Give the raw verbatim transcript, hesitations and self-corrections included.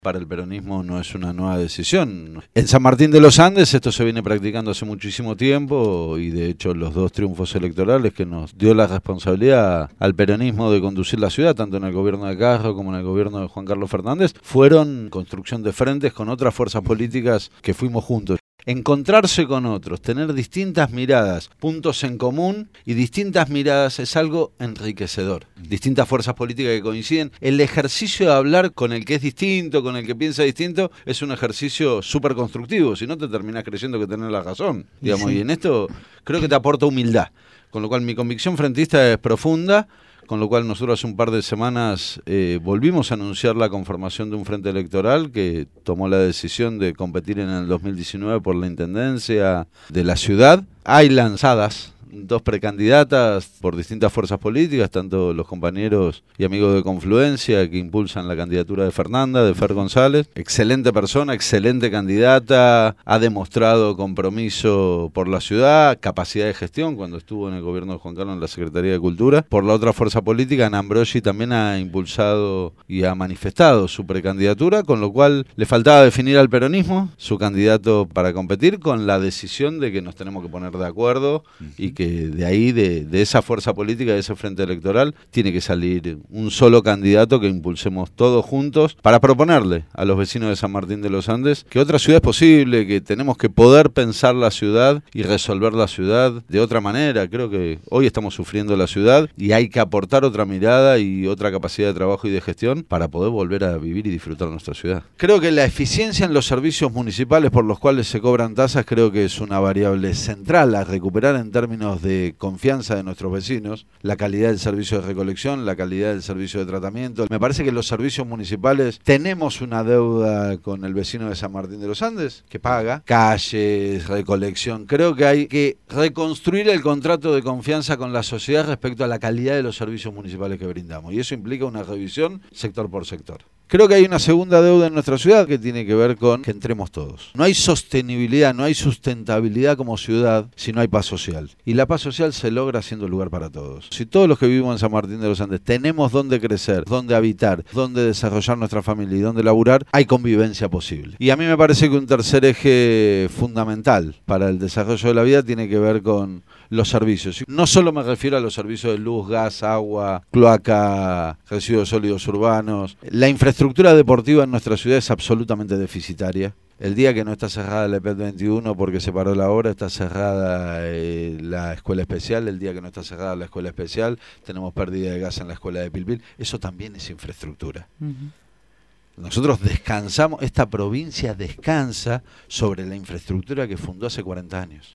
Para el peronismo no es una nueva decisión. En San Martín de los Andes esto se viene practicando hace muchísimo tiempo y de hecho los dos triunfos electorales que nos dio la responsabilidad al peronismo de conducir la ciudad, tanto en el gobierno de Carro como en el gobierno de Juan Carlos Fernández, fueron construcción de frentes con otras fuerzas políticas que fuimos juntos. Encontrarse con otros, tener distintas miradas, puntos en común y distintas miradas es algo enriquecedor. Distintas fuerzas políticas que coinciden. El ejercicio de hablar con el que es distinto, con el que piensa distinto, es un ejercicio súper constructivo. Si no, te terminás creyendo que tenés la razón. Digamos, sí. Y en esto creo que te aporta humildad. Con lo cual mi convicción frentista es profunda. Con lo cual nosotros hace un par de semanas eh, volvimos a anunciar la conformación de un frente electoral que tomó la decisión de competir en el dos mil diecinueve por la intendencia de la ciudad. Hay lanzadas dos precandidatas por distintas fuerzas políticas, tanto los compañeros y amigos de Confluencia que impulsan la candidatura de Fernanda, de Fer González. Excelente persona, excelente candidata, ha demostrado compromiso por la ciudad, capacidad de gestión cuando estuvo en el gobierno de Juan Carlos en la Secretaría de Cultura. Por la otra fuerza política, Ana Ambrosi también ha impulsado y ha manifestado su precandidatura, con lo cual le faltaba definir al peronismo su candidato para competir, con la decisión de que nos tenemos que poner de acuerdo y que que de ahí, de, de esa fuerza política, de ese frente electoral, tiene que salir un solo candidato que impulsemos todos juntos para proponerle a los vecinos de San Martín de los Andes que otra ciudad es posible, que tenemos que poder pensar la ciudad y resolver la ciudad de otra manera. Creo que hoy estamos sufriendo la ciudad y hay que aportar otra mirada y otra capacidad de trabajo y de gestión para poder volver a vivir y disfrutar nuestra ciudad. Creo que la eficiencia en los servicios municipales por los cuales se cobran tasas creo que es una variable central a recuperar en términos de confianza de nuestros vecinos, la calidad del servicio de recolección, la calidad del servicio de tratamiento. Me parece que los servicios municipales tenemos una deuda con el vecino de San Martín de los Andes, que paga calles, recolección. Creo que hay que reconstruir el contrato de confianza con la sociedad respecto a la calidad de los servicios municipales que brindamos, y eso implica una revisión sector por sector. Creo que hay una segunda deuda en nuestra ciudad que tiene que ver con que entremos todos. No hay sostenibilidad, no hay sustentabilidad como ciudad si no hay paz social. Y la paz social se logra siendo lugar para todos. Si todos los que vivimos en San Martín de los Andes tenemos dónde crecer, dónde habitar, dónde desarrollar nuestra familia y dónde laburar, hay convivencia posible. Y a mí me parece que un tercer eje fundamental para el desarrollo de la vida tiene que ver con los servicios. No solo me refiero a los servicios de luz, gas, agua, cloaca, residuos sólidos urbanos. La infraestructura deportiva en nuestra ciudad es absolutamente deficitaria. El día que no está cerrada la E P E T veintiuno porque se paró la obra, está cerrada eh, la escuela especial. El día que no está cerrada la escuela especial, tenemos pérdida de gas en la escuela de Pilpil. Eso también es infraestructura. Uh-huh. Nosotros descansamos, esta provincia descansa sobre la infraestructura que fundó hace cuarenta años.